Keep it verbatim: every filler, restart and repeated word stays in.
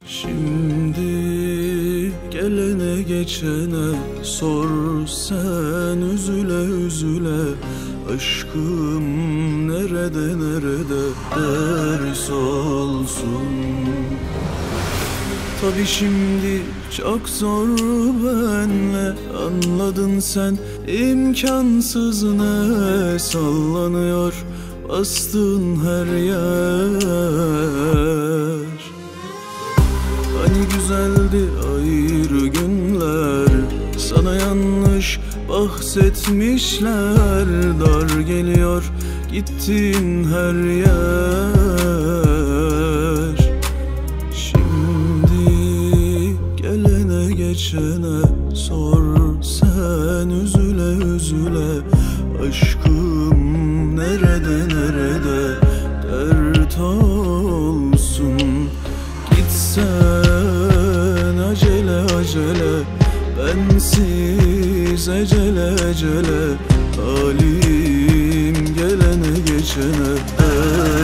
Şimdi gelene geçene sor sen, üzüle üzüle aşkım nerede nerede ders olsun. Tabi şimdi çok zor benle, anladın sen, imkansız ne sallanıyor bastığın her yer. Hani güzeldi ayrı günler, sana yanlış bahsetmişler. Dar geliyor gittiğin her yer. Şimdi gelene geçene sor sen, üzüle üzüle aşkım nerede nerede dert olsun. Gitsen acele acele, bensiz ecele ecele, halim gelene geçene.